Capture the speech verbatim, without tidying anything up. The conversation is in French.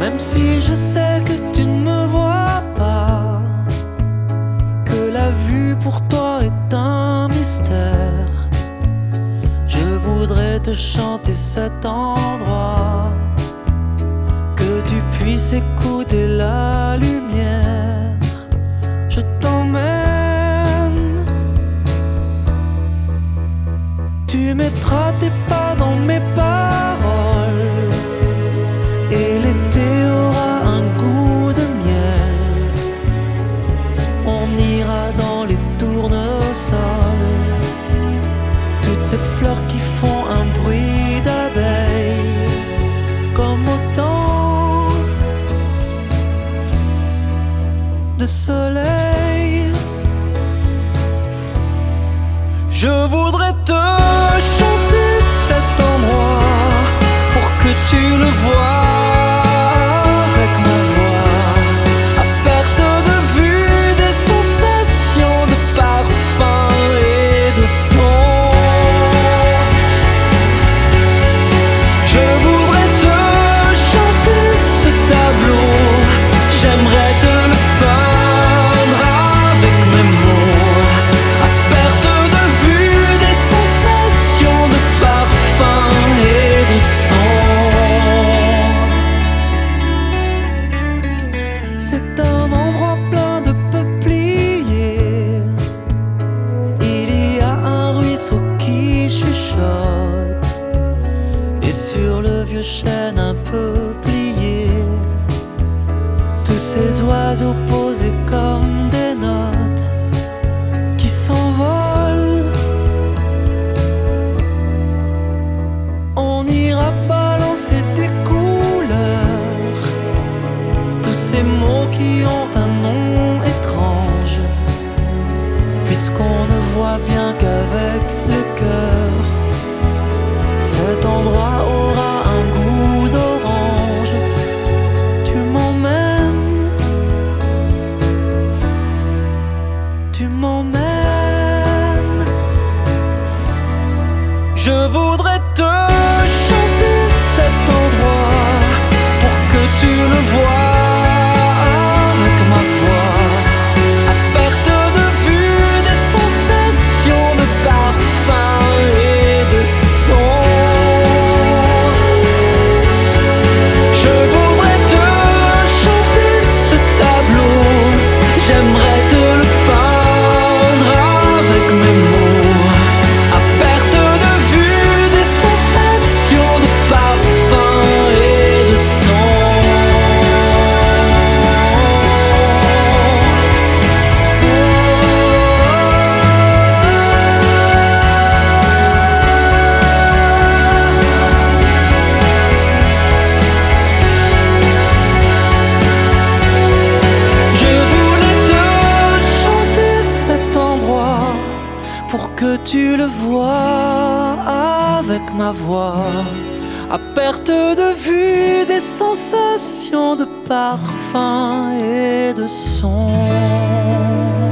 Même si je sais que tu ne me vois pas, que la vue pour toi est un mystère, je voudrais te chanter cet endroit, que tu puisses écouter la lumière. Je t'emmène, tu mettras tes pas dans mes paroles, et l'été aura un goût de miel. On ira dans les tournesols, toutes ces fleurs qui font un bruit d'abeilles, comme autant de soleil. Je voudrais te chanter cet endroit pour que tu le vois avec ma voix, à perte de vue des sensations de parfum et de son. Je voudrais te chanter ce tableau, j'aimerais te le peindre avec mes mots, à perte de vue des sensations de parfum et de son. C'est un endroit plein de peupliers, il y a un ruisseau qui chuchote, et sur le vieux chêne un peu plié, tous ces oiseaux posés comme des notes qui s'envolent. On ira balancer des couleurs, tous ces mots qui ont un nom étrange, puisqu'on ne voit bien qu'avec le cœur. Cet endroit aura un goût d'orange. Tu m'emmènes, tu m'emmènes. Je voudrais te chanter cet endroit pour que tu le vois avec ma voix, à perte de vue des sensations de parfum et de son. Je voudrais te chanter ce tableau, j'aimerais te le peindre avec mes mots, à perte de vue des sensations de parfum et de son. Je voulais te chanter cet endroit pour que tu le vois avec ma voix, à perte de vue des sensations de parfum et de son.